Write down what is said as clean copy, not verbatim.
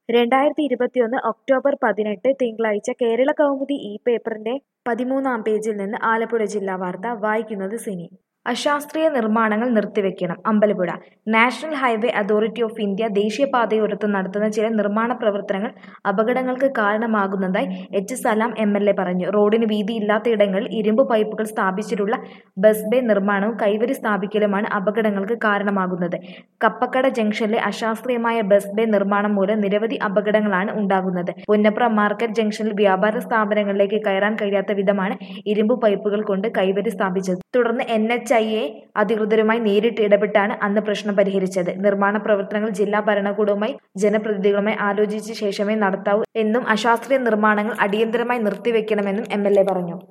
2021 October 18 തിങ്കളാഴ്ച കേരള കൗമുദി ഈ പേപ്പറിന്റെ 13-ാം പേജിൽ നിന്ന് ആലപ്പുഴ ജില്ലാ വാർത്ത വായിക്കുന്നത് സിനി. അശാസ്ത്രീയ നിർമ്മാണങ്ങൾ നിർത്തിവെക്കണം. Ambalappuzha national highway authority of India ദേശീയപാതയോരത്ത് നടത്തുന്ന ചില നിർമ്മാണ പ്രവർത്തനങ്ങൾ അപകടങ്ങൾക്ക് കാരണമാകുന്നതായി എച്ച് സലാം MLA പറഞ്ഞു. റോഡിന് വീതിയില്ലാത്തയിടങ്ങളിൽ ഇരുമ്പ് പൈപ്പുകൾ സ്ഥാപിച്ചിട്ടുള്ള ബസ് ബേ നിർമ്മാണവും കൈവരി സ്ഥാപിക്കലുമാണ് അപകടങ്ങൾക്ക് കാരണമാകുന്നത്. കപ്പക്കട ജംഗ്ഷനിലെ അശാസ്ത്രീയമായ ബസ് ബേ നിർമ്മാണം മൂലം നിരവധി അപകടങ്ങളാണ് ഉണ്ടാകുന്നത്. പുന്നപ്ര മാർക്കറ്റ് ജംഗ്ഷനിൽ വ്യാപാര സ്ഥാപനങ്ങളിലേക്ക് കയറാൻ കഴിയാത്ത വിധമാണ് ഇരുമ്പ് പൈപ്പുകൾ കൊണ്ട് കൈവരി സ്ഥാപിച്ചത്. തുടർന്ന് NHIA അധികൃതരുമായി നേരിട്ട് ഇടപെട്ടാണ് അന്ന് പ്രശ്നം പരിഹരിച്ചത്. നിർമ്മാണ പ്രവർത്തനങ്ങൾ ജില്ലാ ഭരണകൂടവുമായി ജനപ്രതിനിധികളുമായി ആലോചിച്ച ശേഷമേ നടത്താവൂ എന്നും അശാസ്ത്രീയ നിർമ്മാണങ്ങൾ അടിയന്തരമായി നിർത്തിവെക്കണമെന്നും MLA പറഞ്ഞു.